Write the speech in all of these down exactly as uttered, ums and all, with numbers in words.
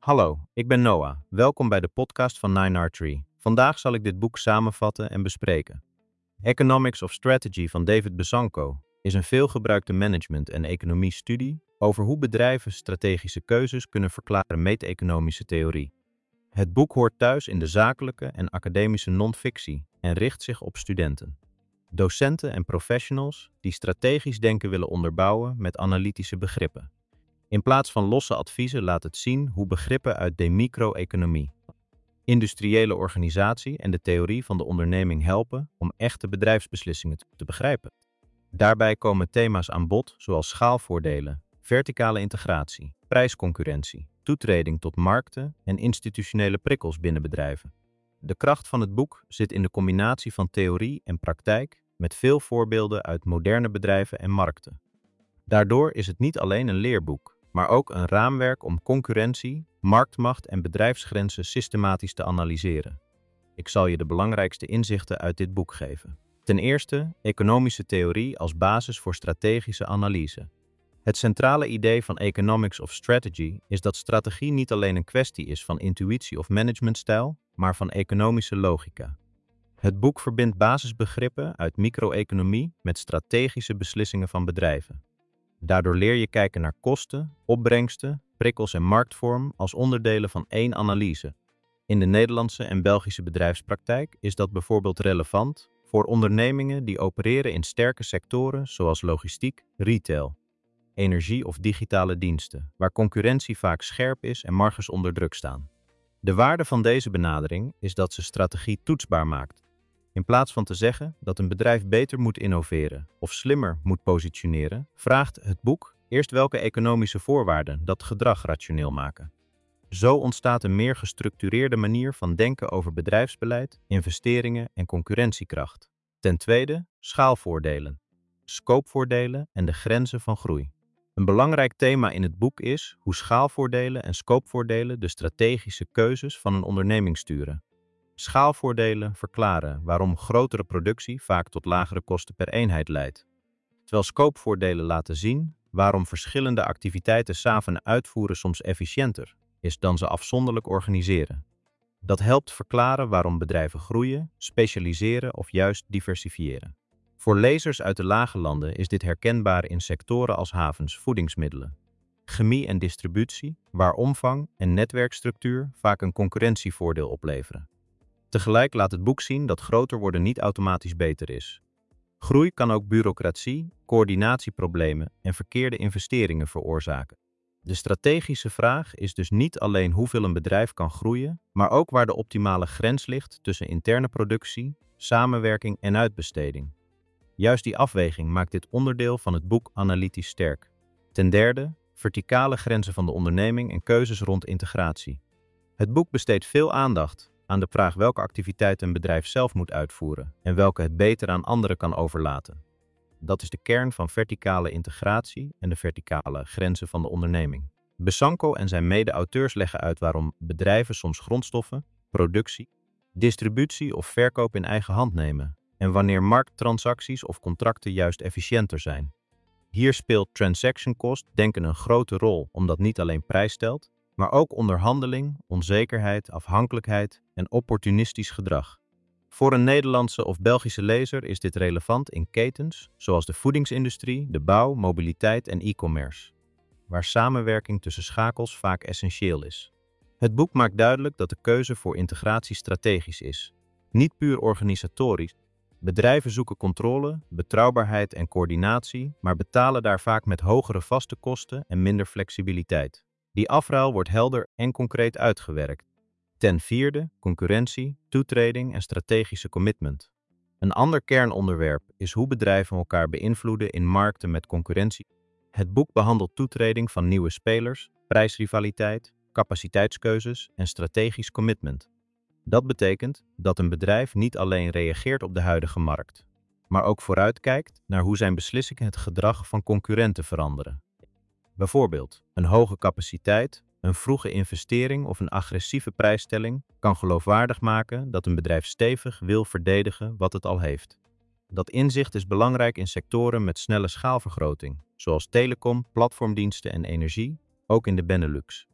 Hallo, ik ben Noah. Welkom bij de podcast van Nine Archery. Vandaag zal ik dit boek samenvatten en bespreken. Economics of Strategy van David Besanko is een veelgebruikte management- en economie-studie over hoe bedrijven strategische keuzes kunnen verklaren met economische theorie. Het boek hoort thuis in de zakelijke en academische non-fictie en richt zich op studenten, docenten en professionals die strategisch denken willen onderbouwen met analytische begrippen. In plaats van losse adviezen laat het zien hoe begrippen uit de micro-economie, industriële organisatie en de theorie van de onderneming helpen om echte bedrijfsbeslissingen te begrijpen. Daarbij komen thema's aan bod zoals schaalvoordelen, verticale integratie, prijsconcurrentie, toetreding tot markten en institutionele prikkels binnen bedrijven. De kracht van het boek zit in de combinatie van theorie en praktijk met veel voorbeelden uit moderne bedrijven en markten. Daardoor is het niet alleen een leerboek, maar ook een raamwerk om concurrentie, marktmacht en bedrijfsgrenzen systematisch te analyseren. Ik zal je de belangrijkste inzichten uit dit boek geven. Ten eerste, economische theorie als basis voor strategische analyse. Het centrale idee van Economics of Strategy is dat strategie niet alleen een kwestie is van intuïtie of managementstijl, maar van economische logica. Het boek verbindt basisbegrippen uit micro-economie met strategische beslissingen van bedrijven. Daardoor leer je kijken naar kosten, opbrengsten, prikkels en marktvorm als onderdelen van één analyse. In de Nederlandse en Belgische bedrijfspraktijk is dat bijvoorbeeld relevant voor ondernemingen die opereren in sterke sectoren zoals logistiek, retail, energie of digitale diensten, waar concurrentie vaak scherp is en marges onder druk staan. De waarde van deze benadering is dat ze strategie toetsbaar maakt. In plaats van te zeggen dat een bedrijf beter moet innoveren of slimmer moet positioneren, vraagt het boek eerst welke economische voorwaarden dat gedrag rationeel maken. Zo ontstaat een meer gestructureerde manier van denken over bedrijfsbeleid, investeringen en concurrentiekracht. Ten tweede, schaalvoordelen, scopevoordelen en de grenzen van groei. Een belangrijk thema in het boek is hoe schaalvoordelen en scopevoordelen de strategische keuzes van een onderneming sturen. Schaalvoordelen verklaren waarom grotere productie vaak tot lagere kosten per eenheid leidt, terwijl scopevoordelen laten zien waarom verschillende activiteiten samen uitvoeren soms efficiënter is dan ze afzonderlijk organiseren. Dat helpt verklaren waarom bedrijven groeien, specialiseren of juist diversifiëren. Voor lezers uit de lage landen is dit herkenbaar in sectoren als havens, voedingsmiddelen, chemie en distributie, waar omvang en netwerkstructuur vaak een concurrentievoordeel opleveren. Tegelijk laat het boek zien dat groter worden niet automatisch beter is. Groei kan ook bureaucratie, coördinatieproblemen en verkeerde investeringen veroorzaken. De strategische vraag is dus niet alleen hoeveel een bedrijf kan groeien, maar ook waar de optimale grens ligt tussen interne productie, samenwerking en uitbesteding. Juist die afweging maakt dit onderdeel van het boek analytisch sterk. Ten derde, verticale grenzen van de onderneming en keuzes rond integratie. Het boek besteedt veel aandacht aan de vraag welke activiteiten een bedrijf zelf moet uitvoeren en welke het beter aan anderen kan overlaten. Dat is de kern van verticale integratie en de verticale grenzen van de onderneming. Besanko en zijn mede-auteurs leggen uit waarom bedrijven soms grondstoffen, productie, distributie of verkoop in eigen hand nemen en wanneer markttransacties of contracten juist efficiënter zijn. Hier speelt transaction cost denken een grote rol, omdat niet alleen prijs stelt, maar ook onderhandeling, onzekerheid, afhankelijkheid en opportunistisch gedrag. Voor een Nederlandse of Belgische lezer is dit relevant in ketens zoals de voedingsindustrie, de bouw, mobiliteit en e-commerce, waar samenwerking tussen schakels vaak essentieel is. Het boek maakt duidelijk dat de keuze voor integratie strategisch is, niet puur organisatorisch. Bedrijven zoeken controle, betrouwbaarheid en coördinatie, maar betalen daar vaak met hogere vaste kosten en minder flexibiliteit. Die afruil wordt helder en concreet uitgewerkt. Ten vierde, concurrentie, toetreding en strategische commitment. Een ander kernonderwerp is hoe bedrijven elkaar beïnvloeden in markten met concurrentie. Het boek behandelt toetreding van nieuwe spelers, prijsrivaliteit, capaciteitskeuzes en strategisch commitment. Dat betekent dat een bedrijf niet alleen reageert op de huidige markt, maar ook vooruitkijkt naar hoe zijn beslissingen het gedrag van concurrenten veranderen. Bijvoorbeeld, een hoge capaciteit, een vroege investering of een agressieve prijsstelling kan geloofwaardig maken dat een bedrijf stevig wil verdedigen wat het al heeft. Dat inzicht is belangrijk in sectoren met snelle schaalvergroting, zoals telecom, platformdiensten en energie, ook in de Benelux.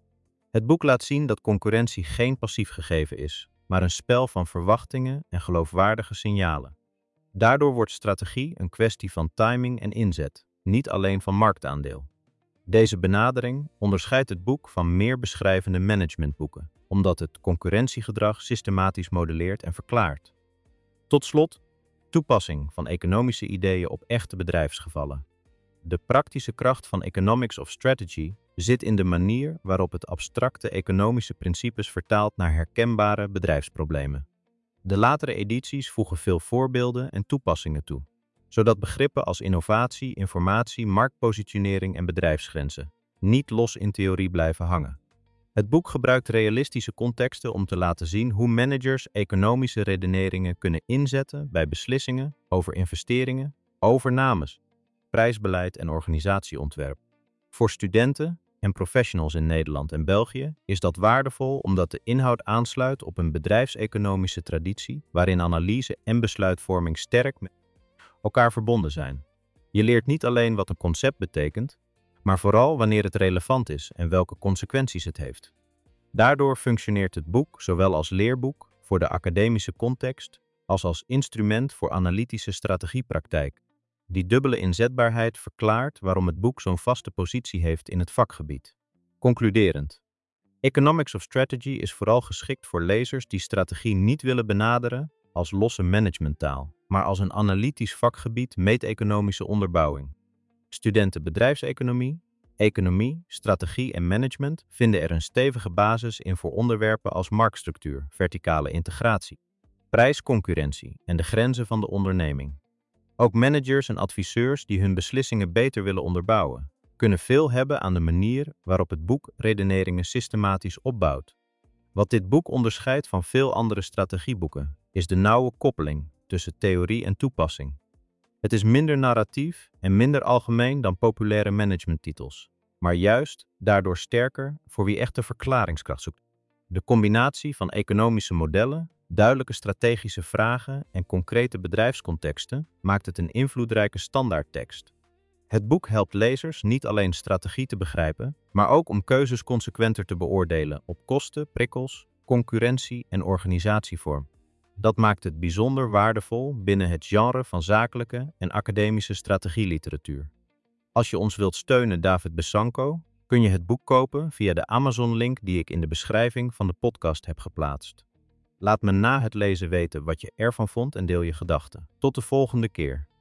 Het boek laat zien dat concurrentie geen passief gegeven is, maar een spel van verwachtingen en geloofwaardige signalen. Daardoor wordt strategie een kwestie van timing en inzet, niet alleen van marktaandeel. Deze benadering onderscheidt het boek van meer beschrijvende managementboeken, omdat het concurrentiegedrag systematisch modelleert en verklaart. Tot slot, toepassing van economische ideeën op echte bedrijfsgevallen. De praktische kracht van Economics of Strategy zit in de manier waarop het abstracte economische principes vertaalt naar herkenbare bedrijfsproblemen. De latere edities voegen veel voorbeelden en toepassingen toe, zodat begrippen als innovatie, informatie, marktpositionering en bedrijfsgrenzen niet los in theorie blijven hangen. Het boek gebruikt realistische contexten om te laten zien hoe managers economische redeneringen kunnen inzetten bij beslissingen over investeringen, overnames, prijsbeleid en organisatieontwerp. Voor studenten en professionals in Nederland en België is dat waardevol omdat de inhoud aansluit op een bedrijfseconomische traditie waarin analyse en besluitvorming sterk met elkaar verbonden zijn. Je leert niet alleen wat een concept betekent, maar vooral wanneer het relevant is en welke consequenties het heeft. Daardoor functioneert het boek zowel als leerboek voor de academische context als als instrument voor analytische strategiepraktijk. Die dubbele inzetbaarheid verklaart waarom het boek zo'n vaste positie heeft in het vakgebied. Concluderend. Economics of Strategy is vooral geschikt voor lezers die strategie niet willen benaderen als losse managementtaal, maar als een analytisch vakgebied met economische onderbouwing. Studenten bedrijfseconomie, economie, strategie en management vinden er een stevige basis in voor onderwerpen als marktstructuur, verticale integratie, prijsconcurrentie en de grenzen van de onderneming. Ook managers en adviseurs die hun beslissingen beter willen onderbouwen, kunnen veel hebben aan de manier waarop het boek redeneringen systematisch opbouwt. Wat dit boek onderscheidt van veel andere strategieboeken, is de nauwe koppeling tussen theorie en toepassing. Het is minder narratief en minder algemeen dan populaire managementtitels, maar juist daardoor sterker voor wie echt de verklaringskracht zoekt. De combinatie van economische modellen, duidelijke strategische vragen en concrete bedrijfscontexten maakt het een invloedrijke standaardtekst. Het boek helpt lezers niet alleen strategie te begrijpen, maar ook om keuzes consequenter te beoordelen op kosten, prikkels, concurrentie en organisatievorm. Dat maakt het bijzonder waardevol binnen het genre van zakelijke en academische strategieliteratuur. Als je ons wilt steunen, David Besanko, kun je het boek kopen via de Amazon-link die ik in de beschrijving van de podcast heb geplaatst. Laat me na het lezen weten wat je ervan vond en deel je gedachten. Tot de volgende keer.